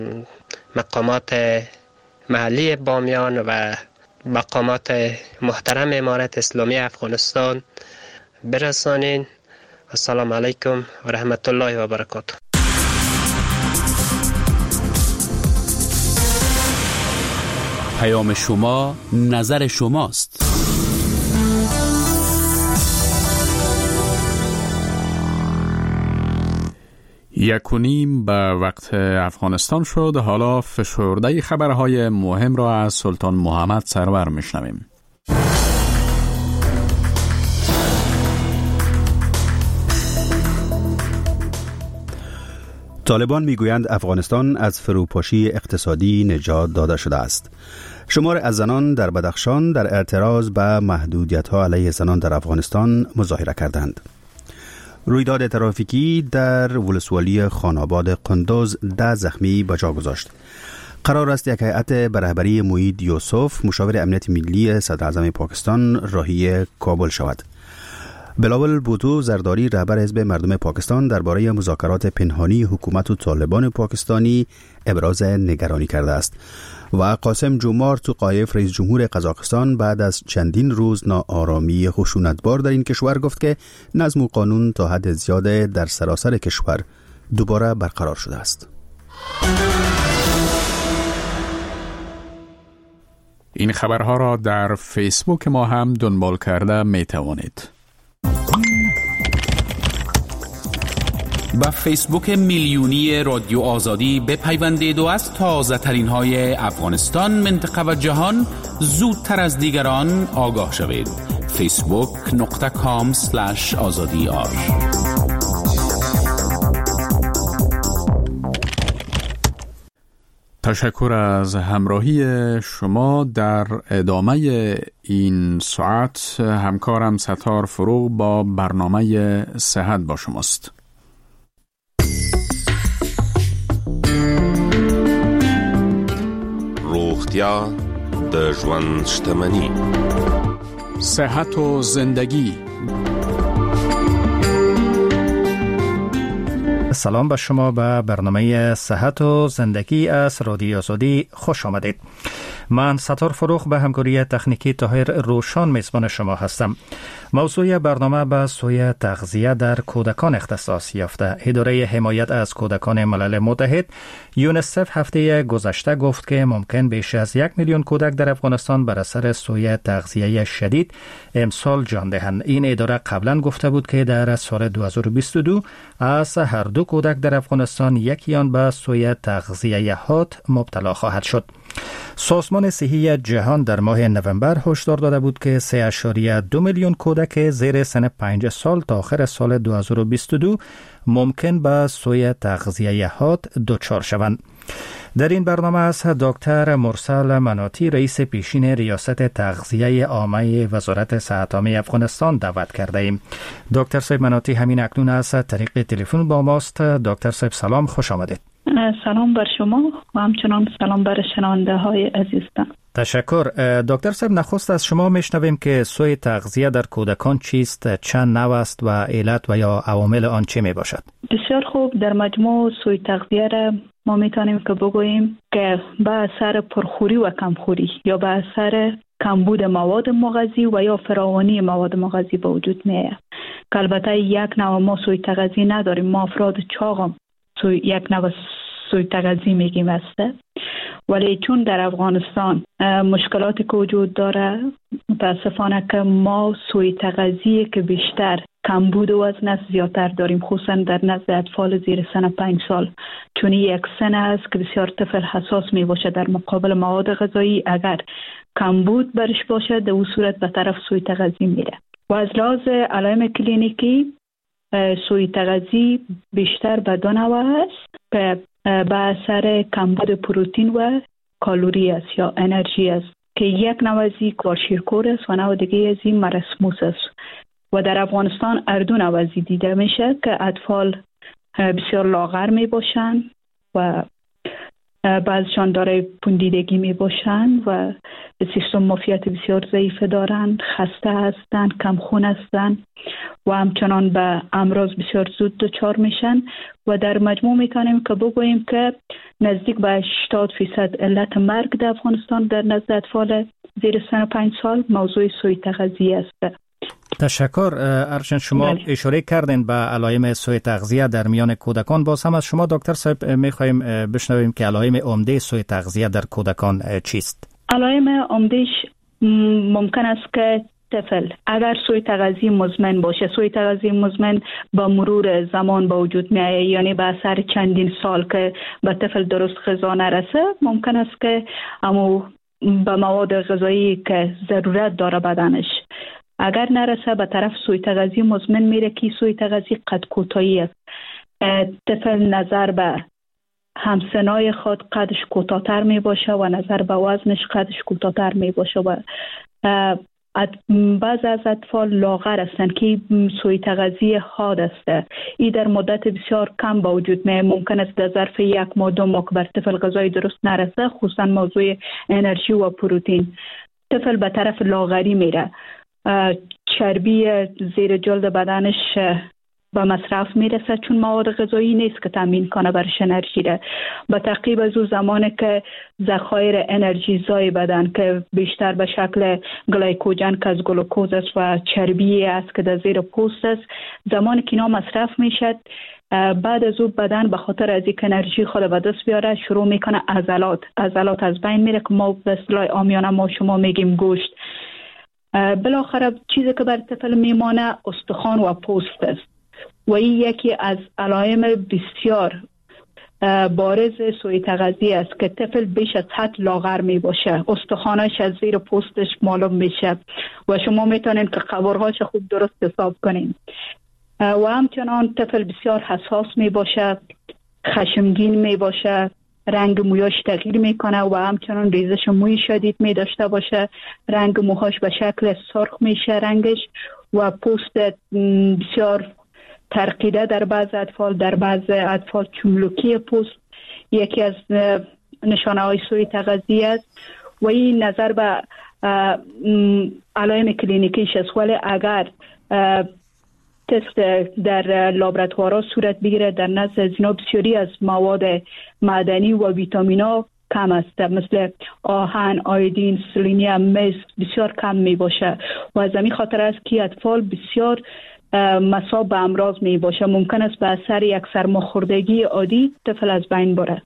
مقامات محلی بامیان و مقامات محترم امارت اسلامی افغانستان برسانین. السلام علیکم و رحمت الله و برکاته. پیام شما نظر شماست. 1:30 به وقت افغانستان شد. حالا فشرده خبرهای مهم را از سلطان محمد سرور میشنویم. طالبان میگویند افغانستان از فروپاشی اقتصادی نجات داده شده است. شمار از زنان در بدخشان در اعتراض به محدودیت‌ها علیه زنان در افغانستان مظاهره کردند. رویداد ترافیکی در ولسوالی خاناباد قندوز 10 زخمی به جا گذاشت. قرار است یک هیئت به رهبری موید یوسف مشاور امنیت ملی صدر اعظم پاکستان راهی کابل شود. بلاول بوتو زرداری رهبر حزب مردم پاکستان درباره مذاکرات پنهانی حکومت و طالبان پاکستانی ابراز نگرانی کرده است و قاسم جومار توقایف رئیس جمهور قزاقستان بعد از چندین روز ناآرامی خشونتبار در این کشور گفت که نظم و قانون تا حد زیاد در سراسر کشور دوباره برقرار شده است. این خبرها را در فیسبوک ما هم دنبال کرده می توانید. با فیسبوک میلیونی رادیو آزادی بپیوندید و از تازه ترین های افغانستان، منطقه و جهان زودتر از دیگران آگاه شوید. facebook.com/azadi.ar. تشکر از همراهی شما. در ادامه این ساعت همکارم ستار فروغ با برنامه صحت با شماست. روغتیا د ژوند شتمني. صحت و زندگی. سلام به شما به برنامه صحت و زندگی از رادیو آزادی خوش آمدید. من ستار فروغ به همکاری تکنیکی طاهر روشان میزبان شما هستم. موضوع برنامه به سوی تغذیه در کودکان اختصاص یافته. اداره حمایت از کودکان ملل متحد یونیسف هفته گذشته گفت که ممکن بیش از 1 میلیون کودک در افغانستان بر اثر سوی تغذیه شدید امسال جان دهند. این اداره قبلا گفته بود که در سال 2022 از هر 2 کودک در افغانستان یکی آن به سوی تغذیه حاد مبتلا خواهد شد. سازمان صحی جهان در ماه نوامبر هشدار داده بود که 3.2 میلیون کودک زیر سن 5 سال تا آخر سال 2022 ممکن به سوی تغذیه حاد دچار شوند. در این برنامه از دکتر مرسل مناطی رئیس پیشین ریاست تغذیه عامه وزارت صحت عامه افغانستان دعوت کرده ایم. دکتر صاحب مناطی همین اکنون از طریق تلفن با ماست. دکتر صاحب سلام، خوش آمدید. سلام بر شما و همچنان سلام بر شنونده های عزیزتان. تشکر. دکتر صاحب نخست از شما میشنویم که سوی تغذیه در کودکان چیست، چند نوع است و علت و یا عوامل آن چه می باشد؟ بسیار خوب. در مجموع سوی تغذیه را ما میتونیم که بگوییم که به اثر پرخوری و کمخوری یا به اثر کمبود مواد مغذی و یا فراوانی مواد مغذی به وجود میآید. که البته یک نوع ما سوی تغذیه نداریم. ما افراد چاقم یک نوع سوی تغذیه میگیم است. ولی چون در افغانستان مشکلاتی که وجود داره، متاسفانه که ما سوی تغذیه که بیشتر کمبود وزن است زیادتر داریم، خصوصا در نزد اطفال زیر سن 5 سال، چون یک سن است که بسیار طفل حساس می باشه در مقابل مواد غذایی. اگر کمبود برش باشه در اون صورت به طرف سوی تغذیه میره. و از لحاظ علائم کلینیکی سوی تغذیه بیشتر به 2 نوع است که به اثر کمبود پروتئین و کالری است یا انرژی است که یک نوع از این کوارشیرکور است و نوع دیگه از این مرسموس است. و در افغانستان هر 2 نوع از این دیده میشه که اطفال بسیار لاغر می باشن و بعضشان داره پوندیدگی می باشن و سیستم مافیت بسیار ضعیف دارند، خسته هستند، کم خون هستند و همچنان به امراض بسیار زود دچار میشن و در مجموع میتونیم که بگوییم که نزدیک به 80% علت مرگ در افغانستان در نزد اطفال زیر سن 5 سال موضوع سوء تغذیه است. تشکر. ارشد شما اشاره کردین به علائم سوء تغذیه در میان کودکان. باز هم از شما دکتر صاحب میخوایم بشنویم که علائم عمده سوء تغذیه در کودکان چیست؟ علائم عمدهش ممکن است که طفل اگر سوء تغذیه مزمن باشه، سوء تغذیه مزمن با مرور زمان به وجود میاد، یعنی به اثر چندین سال که به طفل درست غذا نرسه، ممکن است که امو به مواد غذایی که ضرورت داره بدنش اگر نرسه به طرف سوء تغذیه مزمن میره که سوء تغذیه قد کوتاهی است. طفل نظر به همسنای خود قدش کوتاه‌تر می باشه و نظر به وزنش قدش کوتاه‌تر می باشه و بعض از اطفال لاغر هستند که سوء تغذیه حاد است. این در مدت بسیار کم با وجود میاد. ممکن است در ظرف 1 ماه 2 ماه که بر طفل غذای درست نرسه، خصوصا موضوع انرژی و پروتئین، طفل به طرف لاغری میره. چربی زیر جلد بدنش به مصرف میرسه چون مواد غذایی نیست که تامین کنه برش انرژی را. به تعقیب از اون زمانی که ذخایر انرژی زای بدن که بیشتر به شکل گلیکوژن که از گلوکوز است و چربی است که در زیر پوست است، زمانی که اینا مصرف میشد، بعد از اون بدن به خاطر از اینکه انرژی خود به دست بیاره شروع میکنه عضلات از بین میره که ما به اصطلاح عامیانه ما شما میگیم گوشت. بالاخره چیزی که بر طفل میمانه استخوان و پوست است و این یکی از علائم بسیار بارز سوء تغذیه است که طفل بیش از حد لاغر می باشه، استخوانش از زیر پوستش معلوم میشه و شما میتونین که قوارهاش خوب درست حساب کنین. و همچنان طفل بسیار حساس می باشه، خشمگین می باشه، رنگ مویاش تغییر میکنه و همچنان ریزش موی شدید می داشته باشه، رنگ موهاش به شکل سرخ میشه رنگش و پوست بسیار ترقیده در بعض اطفال، در بعض اطفال چملوکی پوست یکی از نشانه های سوء تغذیه است و این نظر به علائم کلینیکیش است. ولی اگر تست در لابراتوارها صورت بگیره، در نزد از اینا بسیاری از مواد معدنی و ویتامینا کم است، مثل آهن، آیودین، سلینیم، مس بسیار کم می باشه و از همین خاطر است که اطفال بسیار مصاب به امراض می باشه. ممکن است به اثر یک سرماخوردگی عادی طفل از بین بره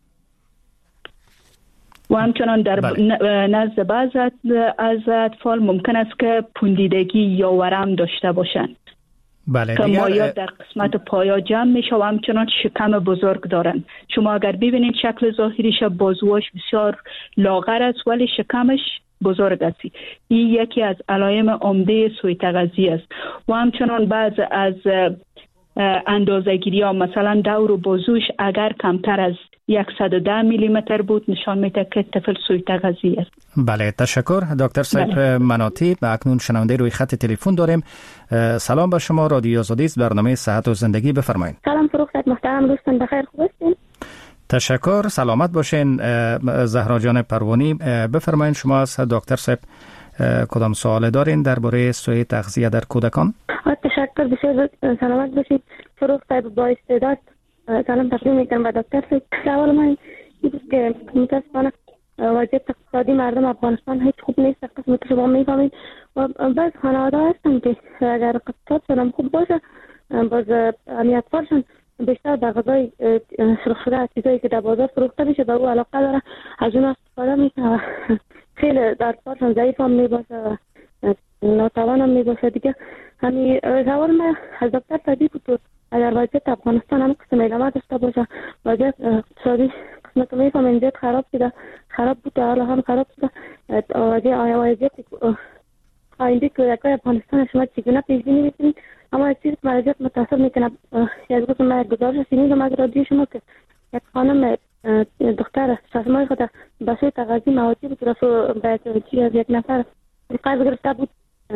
و همچنان در نزد بعض از اطفال ممکن است که پوندیدگی یا ورم داشته باشند. بله، که مایات در قسمت پایا جمع میشه و همچنان شکم بزرگ دارن. شما اگر ببینید شکل ظاهریش بازوش بسیار لاغر است ولی شکمش بزرگ است. این یکی از علائم عمده سوء تغذیه است و همچنان بعض از اندازه‌گیری ها، مثلا دور بازوش اگر کمتر از 110 میلیمتر بود نشان میده که طفل سوء تغذیه است. بله، تشکر دکتر صاحب مناطی. اکنون شنونده روی خط تلفن داریم. سلام به شما، رادیو آزادی است، برنامه صحت و زندگی، بفرمایید. سلام فروخ صاحب محترم، دوستان بخیر، خوب هستین؟ تشکر، سلامت باشین. زهرا جان پروانی، بفرمایید شما از دکتر صاحب کدام سوال دارین درباره سوء تغذیه در کودکان؟ تشکر، بسیار سلامت باشید فروخ صاحب، با استعداد سلام تقدیم میکنم به دکتر صاحب. سوال من این است که متاسفانه وضعیت اقتصادی مردم افغانستان هیچ خوب نیست، قسمت شما میفهمید و بعض خانواده هستن که اگر اقتصادشون خوب باشه باز اطفالشون بیشتر در غذای سرخ شده، چیزایی که در بازار فروخته میشه به او علاقه داره، از اون استفاده میکنه. خیلی در اطفالشون ضعیف هم میباشه، ناتوان هم میباشه. دیگه همین سوال من از دکتر صاحبی بود اگر وضعیت افغانستان هم قسم ادامه داشته باشه، وضعیت اقتصادی قسمت میفهمین زیاد خراب بود، حالا هم خراب شده، وضعیت آینده کودکای افغانستان شما چگونه پیش بینی میکنید؟ اما یک چیز که وضعیت متاثر میکنه، یک روز من گزارش شنیدم از رادیو شما که یک خانم دختر ششمای خود به سوء تغذیه موادی بود رفت از یک نفر قرض گرفته بود،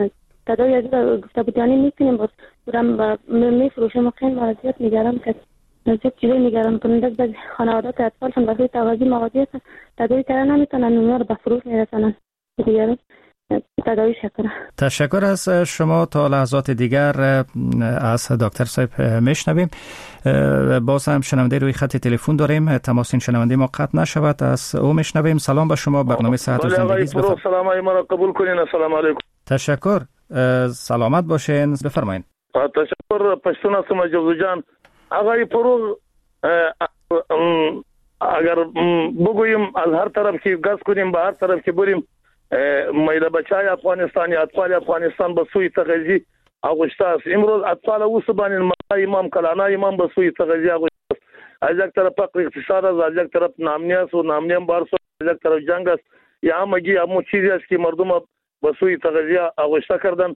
تداوی از گفته بود یعنی میکنیم باز برم میفروشم و خیلی وضعیت نگران کرد. نزدیک چیزی نگران کننده بعضی خانوادات اطفالشون به سوی تغذیه موادی هستن تداوی کردن نمیتونن، اونا رو به فروش میرسونن دیگران تداوی شکنن. تشکر از شما. تا لحظات دیگر از دکتر صاحب میشنویم. باز هم شنونده روی خط تلفن داریم، تماس این شنونده ما قطع نشود، از او میشنویم. سلام به شما، برنامه صحت و زندگی است. سلام ما را قبول کنین. السلام علیکم. تشکر، سلامت باشین، بفرمایید. تشکر. پشتون هستم جوزو جان. آقای فروغ، اگر بگوییم از هر طرف که گز کنیم به هر طرف که بریم میده بچای افغانستان یا اطفال افغانستان به سوی تغذیه آغشته است. امروز اطفال اوسبان امام کلانا امام به سوی تغذیه آغشته است. از یک طرف فقر اقتصاد است، از یک طرف نامنی است و نامنی بارس، از یک طرف جنگ است. یا همگی همون چیزی است که مردم به سوی تغذیه آغشته کردن.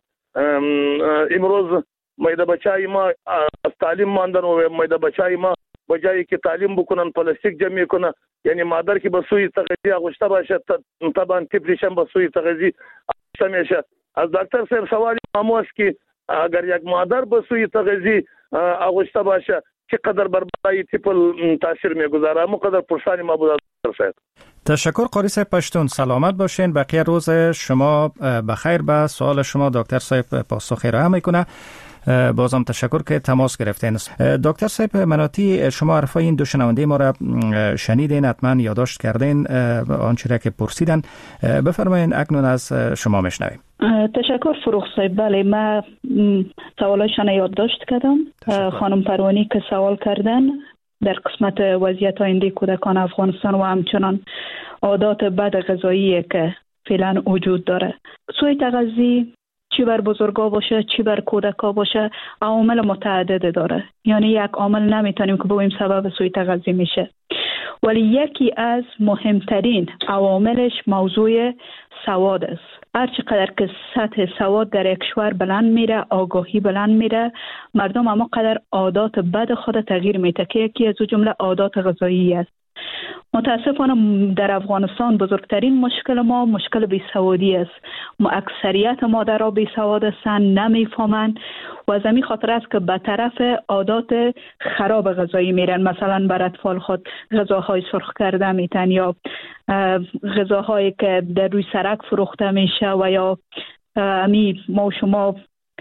امروز میده بچای ما از تعلیم ماندن و میده بچای ما بجایی که تعلیم بکنن پلاستیک جمع کنن، یعنی مادر که به سوی تغذیه آغشته باشه طبعا طفلش هم به سوی تغذیه آغشته میشه. از دکتر صاحب سوالی ما است که اگر یک مادر به سوی تغذیه آغشته باشه چقدر بر برای طفل تاثیر میگذاره؟ همون قدر پرسانی ما بود دکتر صاحب. تشکر قاری صاحب پشتون، سلامت باشین. بقیه روز شما بخیر. به سوال شما دکتر صاحب پاسخ ارائه میکنه. بازم تشکر که تماس گرفتین. دکتر صاحب مناتی، شما حرفای این دو شنونده ما را شنیدین، حتما یادداشت کردین آنچه را که پرسیدن. بفرمایید، اکنون از شما میشنویم. تشکر فروغ صاحب. بله، من سوالاشون یادداشت کردم. خانم پروانی که سوال کردن در قسمت وضعیت آینده کودکان افغانستان و همچنان عادات بد غذایی که فعلا وجود داره، سوی تغذیه چی بر بزرگا باشه چی بر کودکا باشه عوامل متعدد داره. یعنی یک عامل نمیتونیم که بگوییم سبب سوی تغذیه میشه، ولی یکی از مهمترین عواملش موضوع سواد است. هر چقدر که سطح سواد در یک کشور بلند میره، آگاهی بلند میره، مردم اما قدر عادات بد خود تغییر میده که یکی از جمله عادات غذایی است. متاسفانه در افغانستان بزرگترین مشکل ما مشکل بیسوادی است. اکثریت مادرها بیسواد هستند، نمیفهمند و از این خاطر است که به طرف عادات خراب غذایی میرن. مثلا بر اطفال خود غذاهای سرخ کرده میتن یا غذاهایی که در روی سرک فروخته میشه و یا ما و شما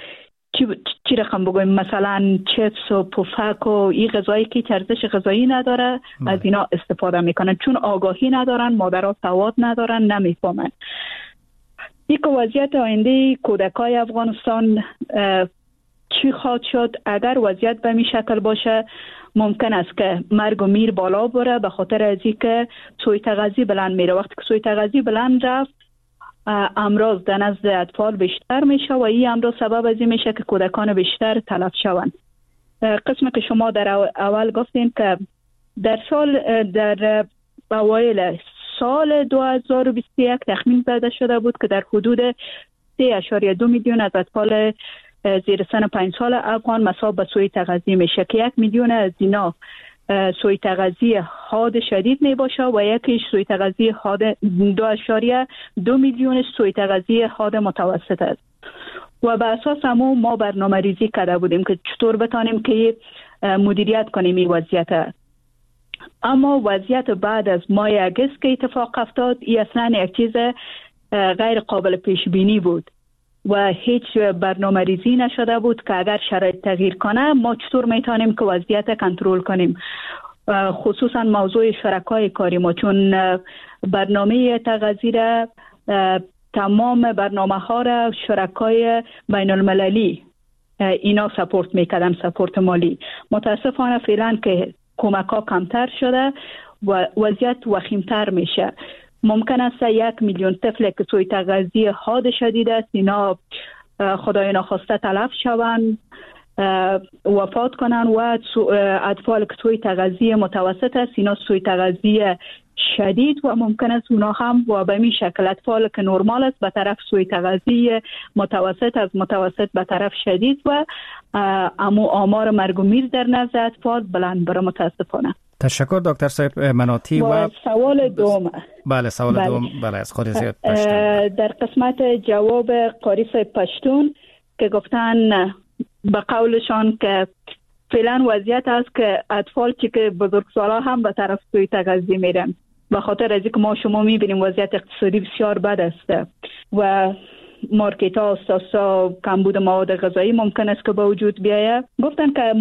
چی رقم بگویم، مثلا چپس و پفک و این غذایی که ارزش غذایی نداره از اینا استفاده میکنن چون آگاهی ندارن، مادرها سواد ندارن، نمیفهمن. یک وضعیت آینده کودکای افغانستان چی خواهد شد اگر وضعیت به این شکل باشه؟ ممکن است که مرگ و میر بالا بره به خاطر از اینکه سوی تغذیه بلند میره. وقتی که سوی تغذیه بلند رفت امراض در نزد اطفال بیشتر میشه و این امراض سبب از این میشه که کودکان بیشتر تلف شوند. قسمی که شما در اول گفتین که در اوایل سال 2021 تخمین زده شده بود که در حدود 3.2 میلیون از اطفال زیر سن 5 سال افغان مصاب به سوی تغذیه میشه که 1 میلیون از اینا سوی تغذیه حاد شدید می باشه و یکیش سوی تغذیه حاد 2.2 میلیون سوی تغذیه حاد متوسط است. و به اساس ما برنامه ریزی کرده بودیم که چطور بتانیم که مدیریت کنیم این وضعیت. اما وضعیت بعد از ماه اگست که اتفاق افتاد این اصلا یک چیز غیر قابل پیش بینی بود و هیچ برنامه ریزی نشده بود که اگر شرایط تغییر کنه ما چطور میتونیم که وضعیت کنترل کنیم. خصوصا موضوع شرکای کاری ما، چون برنامه تغذیه را تمام برنامه ها را شرکای بین المللی اینا سپورت میکردن، سپورت مالی. متاسفانه فعلا که کمک ها کمتر شده و وضعیت وخیمتر میشه. ممکن است 1 میلیون طفل که سوی تغذیه حاد شدید است اینا خدای ناخواسته تلف شوند، وفات کنن و اطفال که سوی تغذیه متوسط است اینا سوی تغذیه شدید و ممکن است اونا هم و به این شکل اطفال که نرمال است به طرف سوی تغذیه متوسط، از متوسط به طرف شدید و آمار مرگ و میر در نزد اطفال بلند بره متاسفانه. تشکر دکتر صاحب مناتی. و سوال دوم. بله سوال دوم. بله از خود زیاد پشتون. در قسمت جواب قاری صاحب پشتون که گفتن به قولشان که فعلا وضعیت است که اطفال که بزرگسالا هم به طرف سوی تغذیه میرن، به خاطر از اینکه ما شما میبینیم وضعیت اقتصادی بسیار بد است و مارکت ها اساسا کمبود مواد غذایی ممکن است که به وجود بیاید. گفتن که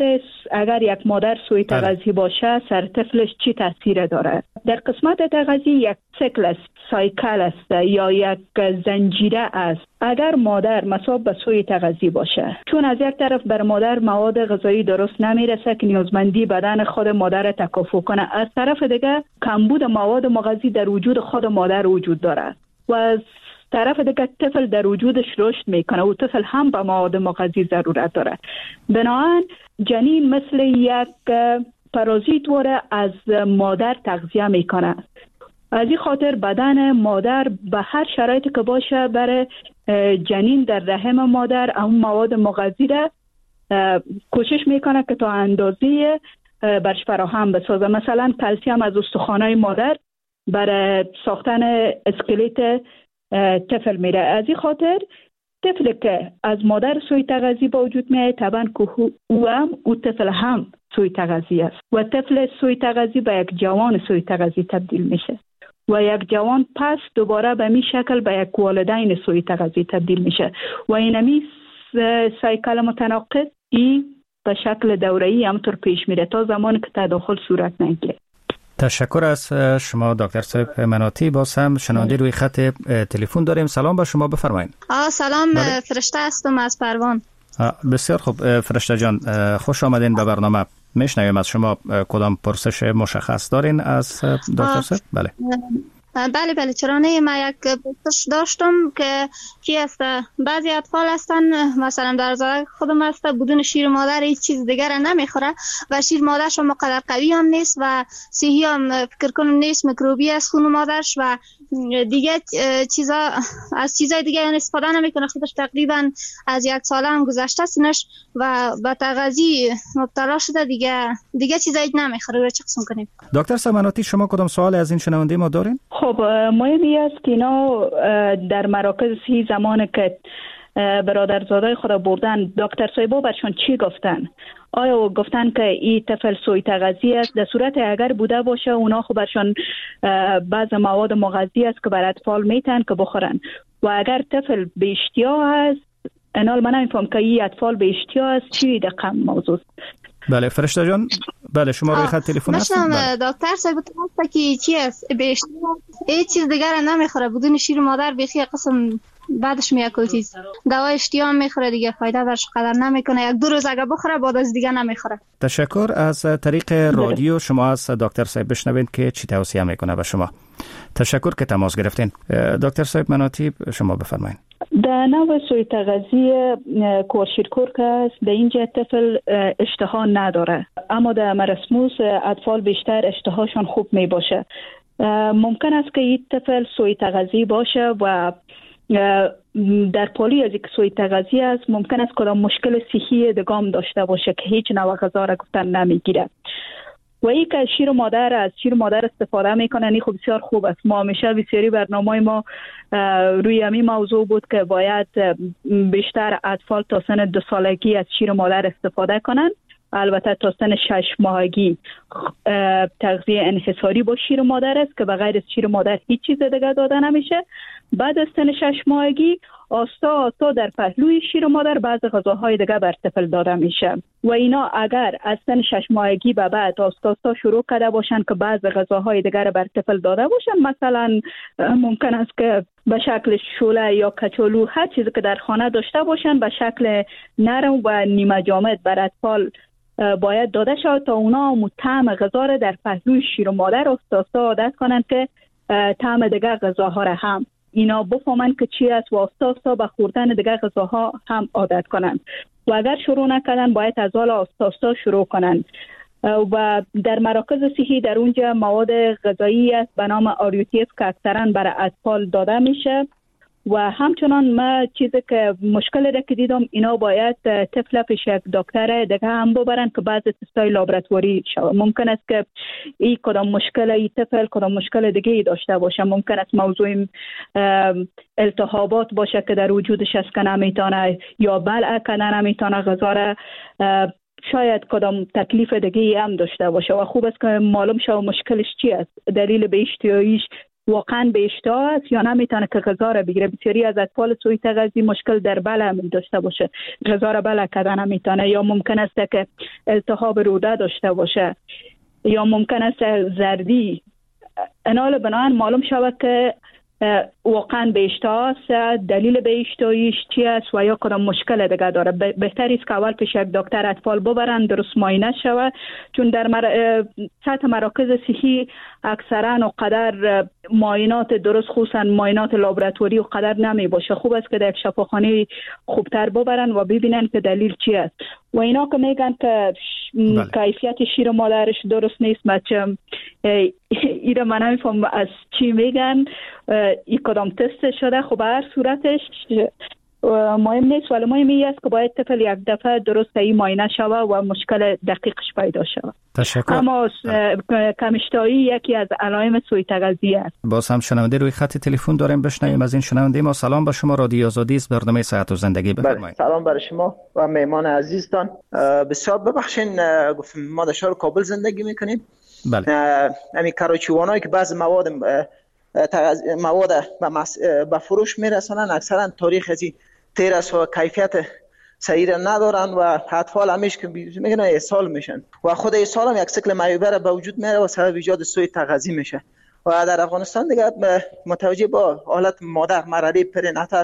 اگر یک مادر سوی تغذیه باشه سر طفلش چی تاثیر داره. در قسمت تغذیه یک سیکل است، سایکل است یا یک زنجیره است. اگر مادر مصاب به سوی تغذیه باشه، چون از یک طرف بر مادر مواد غذایی درست نمیرسه که نیازمندی بدن خود مادر تکافو کنه، از طرف دیگه کمبود مواد مغذی در وجود خود مادر وجود داره و از طرف دیگه طفل در وجودش رشد میکنه و طفل هم به مواد مغذی ضرورت داره. بنابراین جنین مثل یک پارازیت واره از مادر تغذیه میکنه. از این خاطر بدن مادر به هر شرایطی که باشه برای جنین در رحم مادر اون مواد مغذی را کوشش میکنه که تا اندازه برش فراهم بسازه. مثلا کلسیم از استخوانهای مادر برای ساختن اسکلت طفل میره. از این خاطر طفل که از مادر سوی تغذیه با وجود میاد طبعا که او طفل هم سوی تغذیه است و طفل سوی تغذیه به یک جوان سوی تغذیه تبدیل میشه و یک جوان پس دوباره به می شکل به یک والدین سوی تغذیه تبدیل میشه و اینمی سایکل متناقض به شکل دوره‌ای همطور پیش میره تا زمانی که تداخل صورت نگیره. تشکر از شما دکتر صاحب مناطی. باز هم شنونده روی خط تلفن داریم. سلام با شما، بفرمایید. سلام، فرشته هستم از پروان. بسیار خوب فرشته جان، خوش آمدین به برنامه. میشنویم از شما کدام پرسش مشخص دارین از دکتر صاحب؟ بله بله چرا نه. من یک پرسش داشتم که کی است. بعضی اطفال هستن مثلا در زاده خودم هست بدون شیر مادر هیچ چیز دیگر نمیخوره و شیر مادرش هم مقدر قوی هم نیست و صحی هم فکر کنم نیست، میکروبی است خون مادرش و دیگه از چیزای دیگه استفاده نمیکنه. خودش تقریبا از 1 ساله هم گذشته سنش و به تغذیه مبتلا شده، دیگه چیزایی نمیخوره. چه قسم کنیم؟ دکتر سمناتی شما کدام سوال از این شنونده ما دارین؟ خب مهمی است که اینا در مراکز صحی زمانی که برادرزادای خود بردن دکتر صاحبا برشان چی گفتن؟ آیا گفتن که این طفل سوی تغذیه است؟ در صورت اگر بوده باشه اونا خب برشان بعض مواد مغذی است که بر اطفال میتن که بخورن و اگر طفل به اشتیا است، انال من نمیفهم که این اطفال به اشتیا است چی دقیقا موضوع؟ بله فرشته جان، بله شما روی خط تلفن هستید. دکتر صاحب گفت که چی است به اشتیا هیچ چیز دیگر نمیخوره بدون شیر مادر، بخی قسم بعدش میاکل چیز دوای اشتیا هم میخوره دیگه فایده برش قدر نمیکنه. 1-2 روز اگه بخوره بعد از دیگه نمیخوره. تشکر. از طریق رادیو شما از دکتر صاحب بشنوید که چی توصیه میکنه به شما. تشکر که تماس گرفتین. دکتر صاحب مناطی شما بفرمایید. در نوع سوی تغذیه کورشیرکورک است. در اینجا طفل اشتها نداره اما در مرسموس اطفال بیشتر اشتهاشون خوب می باشه. ممکن است که این طفل سوی تغذیه باشه و در پالی از یک سوی تغذیه است ممکن است کدام مشکل صحی دگام داشته باشه که هیچ نوع غذا را گفتن نمیگیره و این که شیر مادر از شیر مادر استفاده میکنن این خب بسیار خوب است. ما همیشه بسیاری برنامه ما روی همین موضوع بود که باید بیشتر اطفال تا سن 2 سالگی از شیر مادر استفاده کنن. البته تا سن 6 ماهگی تغذیه انحصاری با شیر مادر است که بغیر از شیر مادر هیچ چیز دیگه داده نمیشه. بعد از سن 6 ماهگی آستا در پهلوی شیر مادر بعض غذاهای دیگه بر طفل داده میشه و اینا اگر از سن 6 ماهگی به بعد آستا شروع کرده باشن که بعض غذاهای دیگه بر طفل داده باشن، مثلا ممکن است که به شکل شوله یا کچالو هر چیزی که در خانه داشته باشن به شکل نرم و نیمه جامد بر اطفال باید داده شود تا اونا طعم غذا را در پهلوی شیر مادر آستا عادت کنن که طعم دیگه غذاها را هم اینا بفهمن که چی است و آستا به خوردن دیگه غذاها هم عادت کنن و اگر شروع نکردن باید از حال آستا شروع کنن. و در مراکز صحی در اونجا مواد غذایی است به نام آریوتیف که اکثرا برای اطفال داده میشه و همچنان ما چیزی که مشکلی را که دیدم اینا باید طفل پیش یک دکتر دیگه هم ببرن که بعض تستای لابراتواری شود. ممکن است که این کدام مشکل ای طفل کدام مشکل دیگه ای داشته باشه. ممکن است موضوع التهابات باشه که در وجودش است که نمیتونه یا بلع کنه نمیتونه غذا را شاید کدام تکلیف دیگه هم داشته باشه و خوب است که معلوم شود مشکلش چی است، دلیل به اشتهاییش واقعا به اشتها است یا نمیتونه که غذا را بگیره. بسیاری از اطفال سوی تغذی مشکل در بلع داشته باشه، غذا را بلع کردن نمیتونه، یا ممکن است که التهاب روده داشته باشه، یا ممکن است زردی. اینال بنابراین معلوم شود که واقعا به اشتها است، دلیل به اشتهاییش چی است و یا کدام مشکل دیگه داره. بهتر است که اول پیش یک دکتر اطفال ببرن درست معاینه شود، چون در سطح مراکز صحی اکثرا و قدر معاینات درست، خصوصا معاینات لابراتوری و قدر نمی باشه. خوب است که در یک شفاخانه خوبتر ببرن و ببینن که دلیل چی است. و اینا که میگن که کیفیت شیر مادرش درست نیست، بچه ایره من نمیفهم از چی میگن، این کدام تست شده. خب هر صورتش مهم نیست، ولی مهم این است که باید طفل یک دفعه درست این معاینه شود و مشکل دقیقش پیدا شود. تشکر. اما کم اشتهایی یکی از علائم سوء تغذیه است. باز هم شنونده روی خط تلفن داریم، بشنویم از این شنونده. ما سلام به شما، رادیو آزادی است، برنامه صحت و زندگی، بفرمایید. سلام برای شما و مهمان عزیزتان. بسیار ببخشید، گفتم ما در شهر کابل زندگی میکنیم. بله. همین کاراچوانایی که بعض مواد به فروش میرسونن اکثرا تاریخ ازی تیر است و کیفیت صحیح ندارن و اطفال همیشه که میگن اسهال میشن و خود اسهال هم یک سیکل معیوب به وجود میاره و سبب ایجاد سوء تغذیه میشه. و در افغانستان دیگه متوجه با حالت مادر مرحله پریناتال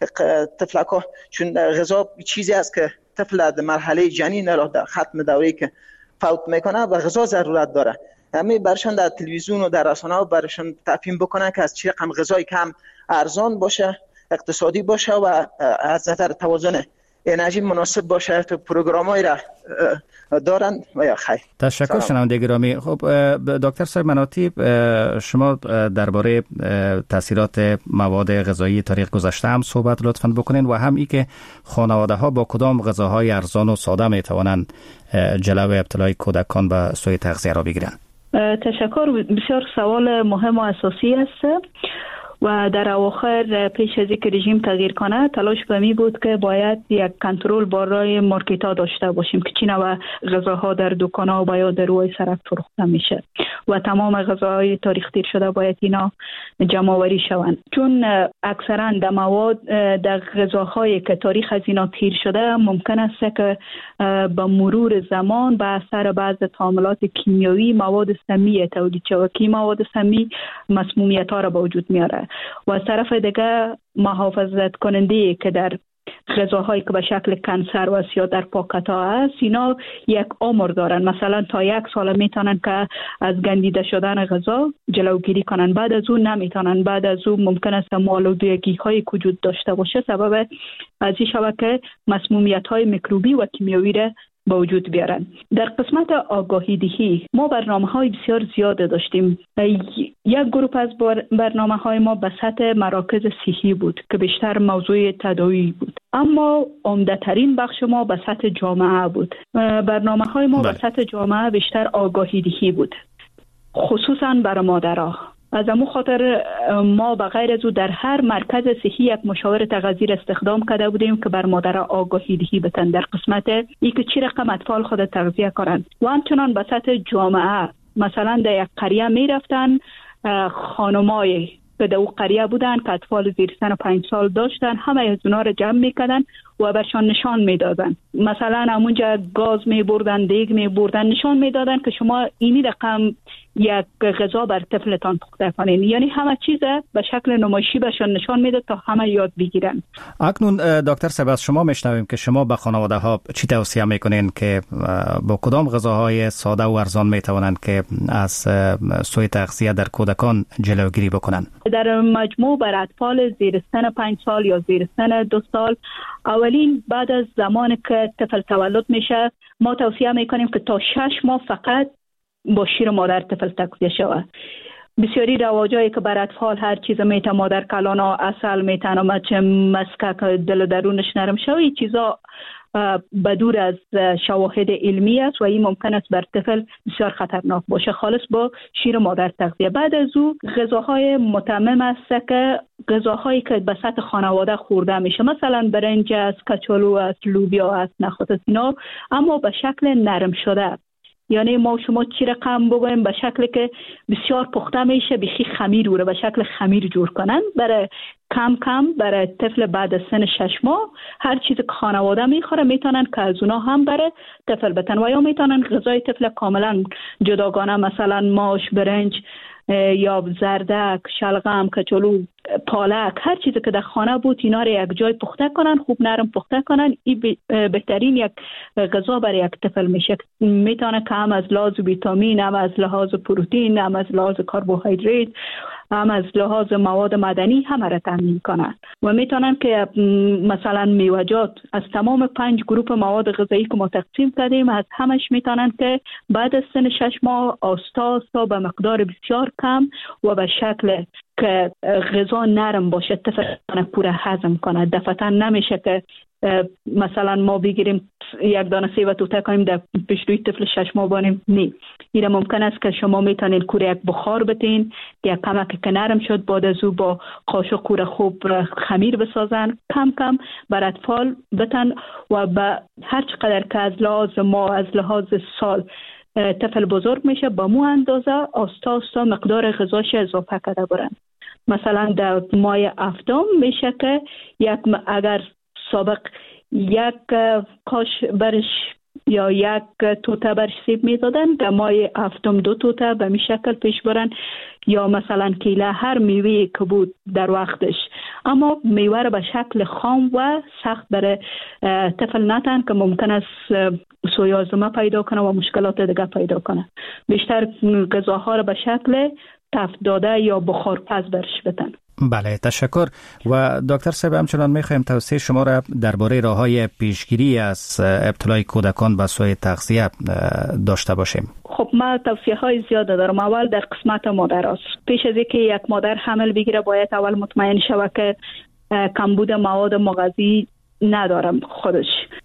طفلکا، چون غذا چیزی است که طفل در مرحله جنین در ختم دوره که فوت میکنه و غذا ضرورت داره. همین برشان در تلویزیون و در رسانه‌ها برشان تفهیم بکنن که از چه رقم غذای کم ارزان باشه، اقتصادی باشه و از نظر توازن انرژی مناسب باشه. تو پروگرامایی را دارن و یا خیر. تشکر شنونده گرامی. خب دکتر صاحب مناطی، شما درباره تاثیرات مواد غذایی تاریخ گذشته هم صحبت لطفاً بکنین و هم ای که خانواده ها با کدام غذاهای ارزان و ساده می توانند جلوی ابتلای کودکان به سوء تغذیه را بگیرن. تشکر. بسیار سوال مهم و اساسی است و در اواخر پیش از اینکه رژیم تغییر کنه تلاش به می بود که باید یک کنترل برای مارکت ها داشته باشیم که چی نوع غذاها در دکان ها و یا در روی سرک فروخته میشه و تمام غذاهای تاریخ تیر شده باید اینا جمع آوری شوند، چون اکثرا در مواد در غذاهایی که تاریخ از اینا تیر شده ممکن است که با مرور زمان به اثر بعض تعاملات کیمیایی مواد سمی تولید شود که مواد سمی مسمومیت ها را به وجود میاره و از طرف دیگه محافظت کننده که در غذاهایی که به شکل کنسرو یا در پاکت ها هست اینا یک عمر دارن، مثلا تا 1 سال میتونن که از گندیده شدن غذا جلوگیری کنن، بعد از اون نمیتونن، بعد از اون ممکن است آلودگی های وجود داشته باشه سبب از این شود که مسمومیت های میکروبی و کیمیایی را به وجود بیارن. در قسمت آگاهی دهی ما برنامه‌های بسیار زیاده داشتیم. یک گروه از برنامه‌های ما به سطح مراکز صحی بود که بیشتر موضوع تداوی بود، اما عمده‌ترین بخش ما به سطح جامعه بود. برنامه‌های ما به سطح جامعه بیشتر آگاهی دهی بود، خصوصا برای مادرها. از همون خاطر ما به غیر از او در هر مرکز صحی یک مشاور تغذیه را استخدام کرده بودیم که بر مادرها آگاهی دهی بتن در قسمت ای که چی رقم اطفال خود تغذیه کنند و همچنان به سطح جامعه. مثلا در یک قریه می رفتن خانمای که در او قریه بودن که اطفال زیر سن 5 سال داشتن، همه از اونا را جمع میکردن و برشان نشان میدادن، مثلا همونجا گاز میبردن، دیگ میبردن، نشان میدادن که شما اینی رقم یک غذا بر طفلتان پخته کنین، یعنی همه چیز به شکل نمایشی بهشان نشان میده تا همه یاد بگیرن. اکنون دکتر صاحب از شما میشنویم که شما به خانواده ها چی توصیه میکنین که با کدام غذاهای ساده و ارزان میتوانند که از سوء تغذیه در کودکان جلوگیری بکنن؟ در مجموع بر اطفال زیر سن 5 سال یا زیر سن 2 سال اولین بعد از زمانی که طفل تولد میشه ما توصیه میکنیم که تا 6 ماه فقط با شیر مادر طفل تغذیه شود. بسیاری رواجایی که بر اطفال هر چیز میتونه مادر کلانا، عسل میتونه، مسکک دل و درونش نرم شوه، این چیزا بدور از شواهد علمی است و این ممکن است بر طفل بسیار خطرناک باشه. خالص با شیر مادر تغذیه. بعد از او غذاهای متمم است که غذاهایی که به سطح خانواده خورده میشه، مثلا برنج است، کچالو است، لوبیا است، نخود است، اینا اما به شکل نرم شده. یعنی ما شما چی رقم بگویم به شکلی که بسیار پخته میشه، بخی خمیر رو به شکل خمیر جور کنن برای کم کم برای طفل بعد از سن 6 ماه. هر چیزی که خانواده میخوره میتونن که از اونا هم برای طفل بتن و یا میتونن غذای طفل کاملا جداگانه، مثلا ماش، برنج یا زردک، شلغم، کچالو، پالک، هر چیزی که در خانه بود اینا رو یک جای پخته کنن، خوب نرم پخته کنن. این بهترین یک غذا برای یک طفل میشه. میتونه که هم از لحاظ ویتامین، هم از لحاظ پروتئین، هم از لحاظ کربوهیدرات، هم از لحاظ مواد معدنی همه را تامین کنن و میتونن که مثلا میوه‌جات از تمام 5 گروه مواد غذایی که ما تقسیم کردیم از همش میتونن که بعد از سن 6 ماه آستا به مقدار بسیار کم و به شکل که غذا نرم باشه طفل پوره هضم کنه. دفعتا نمیشه که مثلا ما بگیریم یک دانه سیب توته کنیم در پیش روی طفل 6 ماه بانیم. نه، این ممکن است که شما میتونین کوره یک بخار بتین که یک کمک که نرم شد بعد از او با قاشق کوره خوب خمیر بسازن، کم کم بر اطفال بتن و به هر چقدر که از لحاظ ما از لحاظ سال طفل بزرگ میشه با مو اندازه آستا مقدار غذاش اضافه کرده برن. مثلا در ماه هفتم میشه که اگر سابق یک کاش برش یا یک توته برش سیب میدادن، در ماه هفتم 2 توته به می شکل پیش برن، یا مثلا کیله هر میوه که بود در وقتش، اما میوه را به شکل خام و سخت برای طفل نتن که ممکن است سویازمه پیدا کنه و مشکلات دیگه پیدا کنه. بیشتر غذاها را به شکل تفت داده یا بخارپز برش بدن. بله، تشکر. و دکتر صاحب همچنان میخوایم توصیه شما را درباره راه‌های پیشگیری از ابتلای کودکان به سوء تغذیه داشته باشیم. خب ما توصیه های زیاده دارم. اول در قسمت مادر است. پیش از اینکه یک مادر حمل بگیره باید اول مطمئن شود که کمبود مواد مغذی ندارم خودش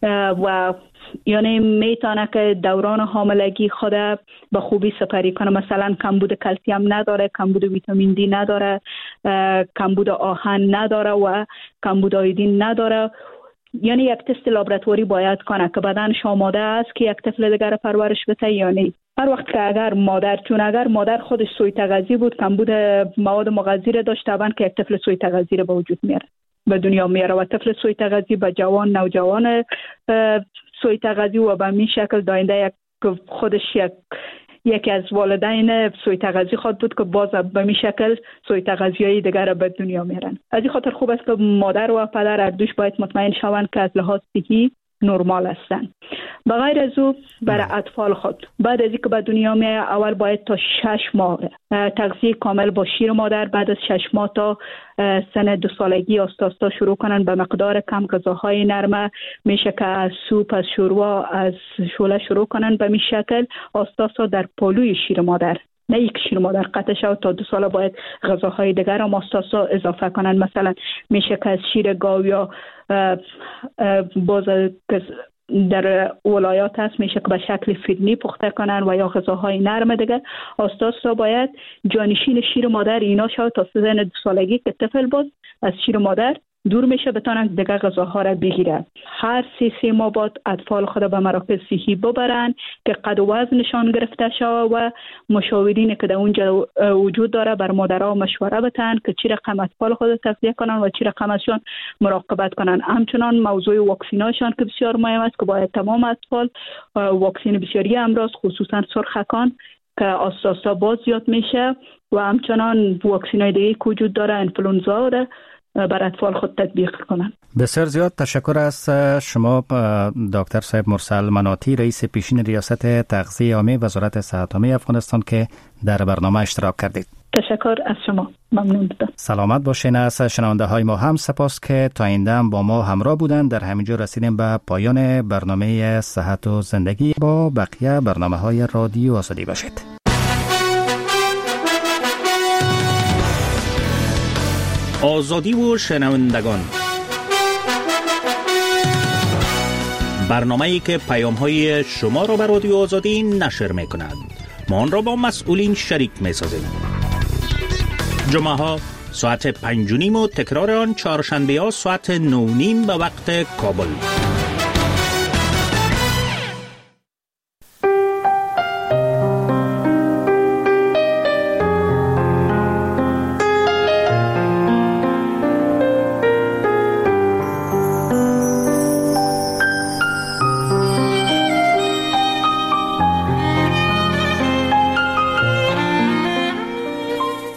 و یعنی میتونه که دوران حاملگی خود به خوبی سپری کنه. مثلا کمبود کلسیم نداره، کمبود ویتامین دی نداره، کمبود آهن نداره و کمبود آیودین نداره. یعنی یک تست لابراتوری باید کنه که بدنش آماده است که یک طفل دیگر پرورش بده یا نه. هر وقت که اگر مادر خودش سوء تغذی بود، کمبود مواد مغذی را داشت، طبعا که یک طفل سوء تغذی به وجود میاره، به دنیا میاره و طفل سوء تغذی به نوجوان سوء تغذی و به می شکل داینده خودش یکی از والدین سوء تغذی خود بود که باز به می شکل سوء تغذی‌های دیگر به دنیا میارن. از این خاطر خوب است که مادر و پدر هر دوش باید مطمئن شوند که از لحاظ صحی نرمال هستند. بغیر از او برای اطفال خود بعد از اینکه به دنیا میاد اول باید تا 6 ماه تغذیه کامل با شیر مادر، بعد از 6 ماه تا سن 2 سالگی آستا شروع کنن به مقدار کم غذاهای نرمه. میشه که از سوپ، از شوروا، از شوله شروع کنن به می شکل آستا در پلوی شیر مادر، نه یک شیر مادر قطع شد. تا 2 سال باید غذاهای دیگر هم آستا اضافه کنن. مثلا میشه که از شیر گاو یا باز در ولایات هست میشه که به شکل فیرنی پخته کنن و یا غذاهای نرم دیگه. آستا باید جانشین شیر مادر اینا شد تا سن 2 سالگی که طفل باز از شیر مادر دور میشه بتونن دیگه غذاها را بگیرن. هر 3 ماه بعد اطفال خود به مراکز صحی ببرن که قد و وزنشان گرفته شود و مشاورین که در اونجا وجود داره بر مادرها مشوره بدن که چی رقم اطفال خود تغذیه کنن و چی رقم ازشان مراقبت کنن. همچنان موضوع واکسیناشان که بسیار مهم است که باید تمام اطفال واکسین بسیاری امراض خصوصا سرخکان که آستا باز زیاد میشه و همچنان واکسینای دیگه که وجود داره انفلوئنزا را بر اطفال خود تطبیق کنند. بسیار زیاد تشکر از شما دکتر صاحب مرسل مناطی، رئیس پیشین ریاست تغذیه عامه وزارت صحت عامه افغانستان که در برنامه اشتراک کردید. تشکر از شما، ممنون بودم. سلامت باشین. از شنونده های ما هم سپاس که تا این دم با ما همراه بودند. در همینجا رسیدیم به پایان برنامه صحت و زندگی. با بقیه برنامه های رادیو آزادی باشید. آزادی و شنوندگان، برنامه‌ای که پیام‌های شما را به رادیو آزادی نشر می‌کند. ما آن را با مسئولین شریک می‌سازیم. جمعه‌ها ساعت 5:30 و تکرار آن چهارشنبه‌ها ساعت 9:30 به وقت کابل.